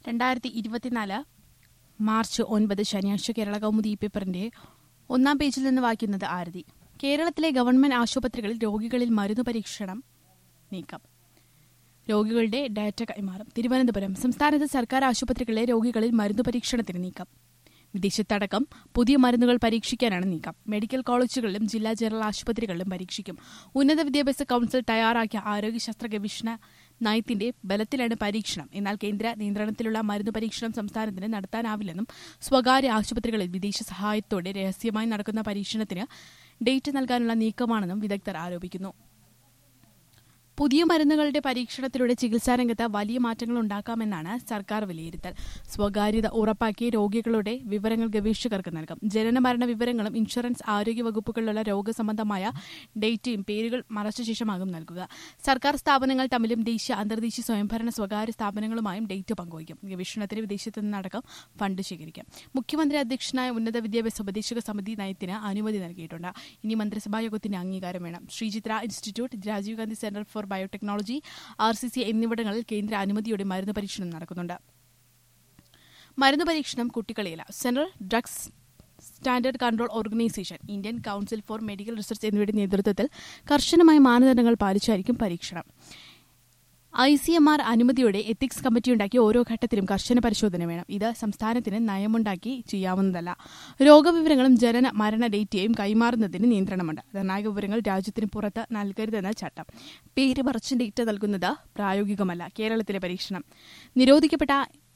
2024 March 9 ശനിയാഴ്ച കേരള കൗമുദി പേപ്പറിന്റെ ഒന്നാം പേജിൽ നിന്ന് വായിക്കുന്നത് ആരതി. കേരളത്തിലെ ഗവൺമെന്റ് ആശുപത്രികളിൽ രോഗികളിൽ മരുന്ന് പരീക്ഷണം നീക്കം. രോഗികളുടെ ഡാറ്റ കൈമാറും. തിരുവനന്തപുരം സംസ്ഥാനത്ത് സർക്കാർ ആശുപത്രികളിലെ രോഗികളിൽ മരുന്ന് പരീക്ഷണത്തിന് നീക്കം. വിദേശത്തടക്കം പുതിയ മരുന്നുകൾ പരീക്ഷിക്കാനാണ് നീക്കം. മെഡിക്കൽ കോളേജുകളിലും ജില്ലാ ജനറൽ ആശുപത്രികളിലും പരീക്ഷിക്കും. ഉന്നത വിദ്യാഭ്യാസ കൌൺസിൽ തയ്യാറാക്കിയ ആരോഗ്യശാസ്ത്ര ഗവേഷണ നയത്തിന്റെ ബലത്തിലാണ് പരീക്ഷണം. എന്നാൽ കേന്ദ്ര നിയന്ത്രണത്തിലുള്ള മരുന്ന് പരീക്ഷണം സംസ്ഥാനത്തിന് നടത്താനാവില്ലെന്നും സ്വകാര്യ ആശുപത്രികളിൽ വിദേശ സഹായത്തോടെ രഹസ്യമായി നടക്കുന്ന പരീക്ഷണത്തിന് ഡേറ്റ് നൽകാനുള്ള നീക്കമാണെന്നും വിദഗ്ധർ ആരോപിക്കുന്നു. പുതിയ മരുന്നുകളുടെ പരീക്ഷണത്തിലൂടെ ചികിത്സാരംഗത്ത് വലിയ മാറ്റങ്ങൾ ഉണ്ടാക്കാമെന്നാണ് സർക്കാർ വിലയിരുത്തൽ. സ്വകാര്യത ഉറപ്പാക്കി രോഗികളുടെ വിവരങ്ങൾ ഗവേഷകർക്ക് നൽകും. ജനനമരണ വിവരങ്ങളും ഇൻഷുറൻസ് ആരോഗ്യ വകുപ്പുകളിലുള്ള രോഗസംബന്ധമായ ഡേറ്റയും പേരുകൾ മറച്ച ശേഷമാകും നൽകുക. സർക്കാർ സ്ഥാപനങ്ങൾ തമ്മിലും ദേശീയ അന്തർദേശീയ സ്വയംഭരണ സ്വകാര്യ സ്ഥാപനങ്ങളുമായും ഡേറ്റ് പങ്കുവയ്ക്കും. ഗവേഷണത്തിന് വിദേശത്തു നിന്നടക്കം ഫണ്ട് ശേഖരിക്കും. മുഖ്യമന്ത്രി അധ്യക്ഷനായ ഉന്നത വിദ്യാഭ്യാസ ഉപദേശക സമിതി നയത്തിന് അനുമതി നൽകിയിട്ടുണ്ട്. ഇനി മന്ത്രിസഭാ യോഗത്തിന്റെ അംഗീകാരം വേണം. Sree Chitra institute, Rajiv Gandhi centre for biotechnology, RCC എന്നിവിടങ്ങളിൽ കേന്ദ്ര അനുമതിയോടെ മരുന്ന് പരീക്ഷണം നടക്കുന്നുണ്ട്. മരുന്ന് പരീക്ഷണം കുട്ടികളില്ല. Central drugs standard control organisation, Indian council for medical research എന്നിവയുടെ നേതൃത്വത്തിൽ കർശനമായ മാനദണ്ഡങ്ങൾ പാലിച്ചായിരിക്കും പരീക്ഷണം. ICMR അനുമതിയോടെ എത്തിക്സ് കമ്മിറ്റിയുണ്ടാക്കി ഓരോ ഘട്ടത്തിലും കർശന പരിശോധന വേണം. ഇത് സംസ്ഥാനത്തിന് നയമുണ്ടാക്കി ചെയ്യാവുന്നതല്ല. രോഗവിവരങ്ങളും ജനന മരണ ഡേറ്റയും കൈമാറുന്നതിന് നിയന്ത്രണമുണ്ട്. നിർണായക വിവരങ്ങൾ രാജ്യത്തിന് പുറത്ത് നൽകരുതെന്ന ചട്ടം. പേര് മറച്ച് ഡേറ്റ നൽകുന്നത് പ്രായോഗികമല്ല. കേരളത്തിലെ പരീക്ഷണം. നിരോധിക്കപ്പെട്ട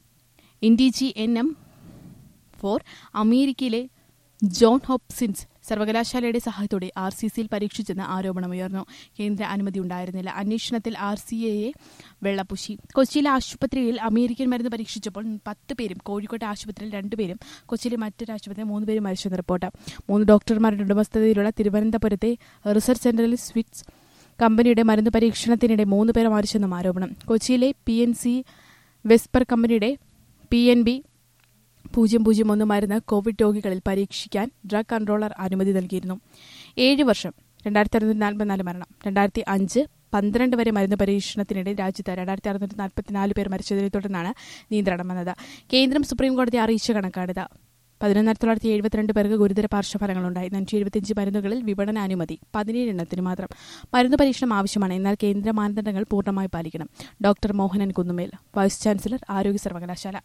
NDG-NM4 അമേരിക്കയിലെ ജോൺ ഹോപ്കിൻസ് സർവകലാശാലയുടെ സഹായത്തോടെ RCCയിൽ പരീക്ഷിച്ചെന്ന് ആരോപണമുയർന്നു. കേന്ദ്ര അനുമതി ഉണ്ടായിരുന്നില്ല. അന്വേഷണത്തിൽ RCAയെ വെള്ളപൂശി. കൊച്ചിയിലെ ആശുപത്രിയിൽ അമേരിക്കൻ മരുന്ന് പരീക്ഷിച്ചപ്പോൾ 10 പേരും, കോഴിക്കോട്ടെ ആശുപത്രിയിൽ 2 പേരും, കൊച്ചിയിലെ മറ്റൊരു ആശുപത്രിയിൽ 3 പേരും മരിച്ചെന്ന് റിപ്പോർട്ട്. 3 ഡോക്ടർമാരുടെ ഉടമസ്ഥതയിലുള്ള തിരുവനന്തപുരത്തെ റിസർച്ച് സെന്ററിൽ സ്വിറ്റ്സ് കമ്പനിയുടെ മരുന്ന് പരീക്ഷണത്തിനിടെ 3 പേർ മരിച്ചെന്നും ആരോപണം. കൊച്ചിയിലെ PNC വെസ്പർ കമ്പനിയുടെ PNB 001 മരുന്ന് കോവിഡ് രോഗികളിൽ പരീക്ഷിക്കാൻ ഡ്രഗ് കൺട്രോളർ അനുമതി നൽകിയിരുന്നു. 7 വർഷം, 2644 മരണം. 2005-12 വരെ മരുന്ന് പരീക്ഷണത്തിനിടെ രാജ്യത്ത് 2644 പേർ മരിച്ചതിനെ തുടർന്നാണ് നിയന്ത്രണം വന്നത്. കേന്ദ്രം സുപ്രീംകോടതിയെ അറിയിച്ച കണക്കാണിത്. 1972 പേർക്ക് ഗുരുതര പാർശ്വഫലങ്ങളുണ്ടായി. 175 മരുന്നുകളിൽ വിപണന അനുമതി, 17 എണ്ണത്തിന് മാത്രം. മരുന്ന് പരീക്ഷണം ആവശ്യമാണ്, എന്നാൽ കേന്ദ്ര മാനദണ്ഡങ്ങൾ പൂർണ്ണമായി പാലിക്കണം. Doctor Mohanan Kunnummel, vice chancellor, ആരോഗ്യ സർവകലാശാല.